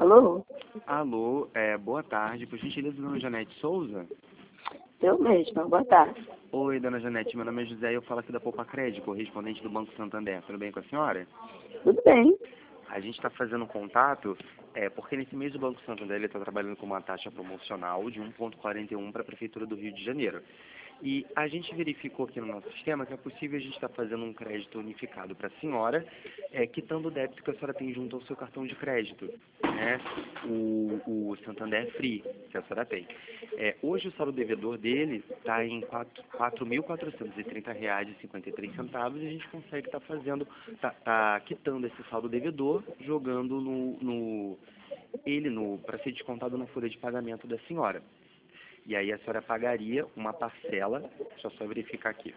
Alô? Alô, boa tarde. Por gentileza, dona Janete Souza? Eu mesma, boa tarde. Oi, dona Janete, meu nome é José e eu falo aqui da Poupa Crédito, correspondente do Banco Santander. Tudo bem com a senhora? Tudo bem? A gente está fazendo contato porque nesse mês o Banco Santander está trabalhando com uma taxa promocional de 1,41 para a Prefeitura do Rio de Janeiro. E a gente verificou aqui no nosso sistema que é possível a gente estar fazendo um crédito unificado para a senhora, quitando o débito que a senhora tem junto ao seu cartão de crédito, né? O Santander Free, que a senhora tem. Hoje o saldo devedor dele está em R$ 4.430,53 e a gente consegue estar fazendo, tá quitando esse saldo devedor, jogando para ser descontado na folha de pagamento da senhora. E aí a senhora pagaria uma parcela, deixa eu só verificar aqui.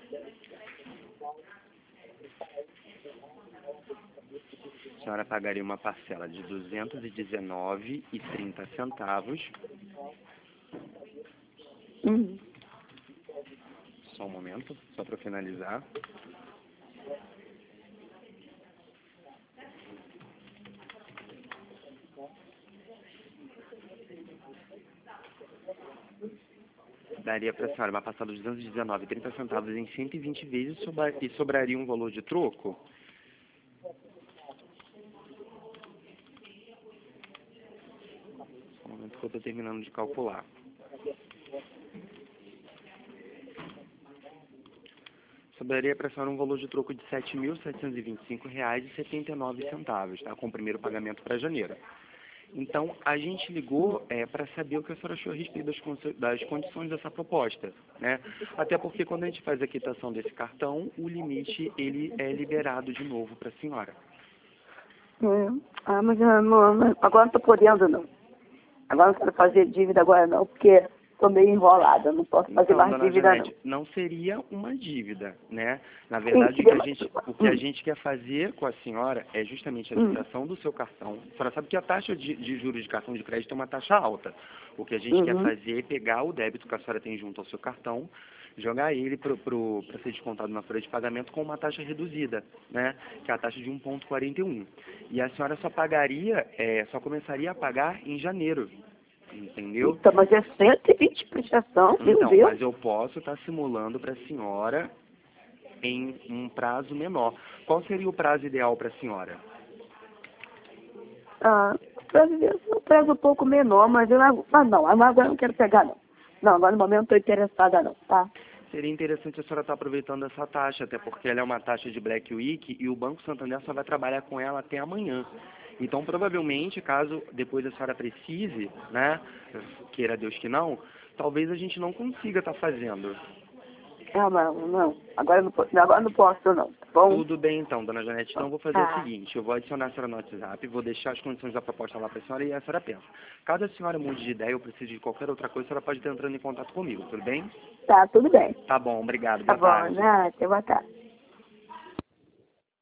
A senhora pagaria uma parcela de R$ 219,30. Só um momento, só para finalizar. Daria para a senhora uma parcela de R$ 219,30 em 120 vezes e sobraria um valor de troco. Só um momento que eu estou terminando de calcular. Sobraria para a senhora um valor de troco de R$ 7.725,79, tá? Com o primeiro pagamento para janeiro. Então, a gente ligou para saber o que a senhora achou a respeito das condições dessa proposta, né? Até porque quando a gente faz a quitação desse cartão, o limite ele é liberado de novo para a senhora. Mas agora não estou podendo, não. Agora não quero fazer dívida agora, não, porque estou meio enrolada. Não posso fazer Então, mais dona dívida, Janete, não seria uma dívida, né? Na não. verdade, o que a gente quer fazer com a senhora é justamente a quitação do seu cartão. A senhora sabe que a taxa de juros de cartão de crédito é uma taxa alta. O que a gente quer fazer é pegar o débito que a senhora tem junto ao seu cartão, jogar ele para ser descontado na folha de pagamento com uma taxa reduzida, né? Que é a taxa de 1,41. E a senhora só começaria a pagar em janeiro. Entendeu? Então, mas é 120 prestação, meu Então, Deus. mas eu posso estar simulando para a senhora em um prazo menor. Qual seria o prazo ideal para a senhora? Um prazo um pouco menor, mas não, agora eu não quero pegar, não. Não, agora no momento não estou interessada, não, tá? Seria interessante a senhora estar aproveitando essa taxa, até porque ela é uma taxa de Black Week e o Banco Santander só vai trabalhar com ela até amanhã. Então, provavelmente, caso depois a senhora precise, né, queira Deus que não, talvez a gente não consiga estar fazendo. Não. Agora não posso, não. Tá bom? Tudo bem, então, dona Janete. Então, eu vou fazer o seguinte. Eu vou adicionar a senhora no WhatsApp, vou deixar as condições da proposta lá para a senhora e a senhora pensa. Caso a senhora mude de ideia ou precise de qualquer outra coisa, a senhora pode estar entrando em contato comigo, tudo bem? Tá, tudo bem. Tá bom, obrigado. Tá Boa bom, tarde. né? Boa tarde.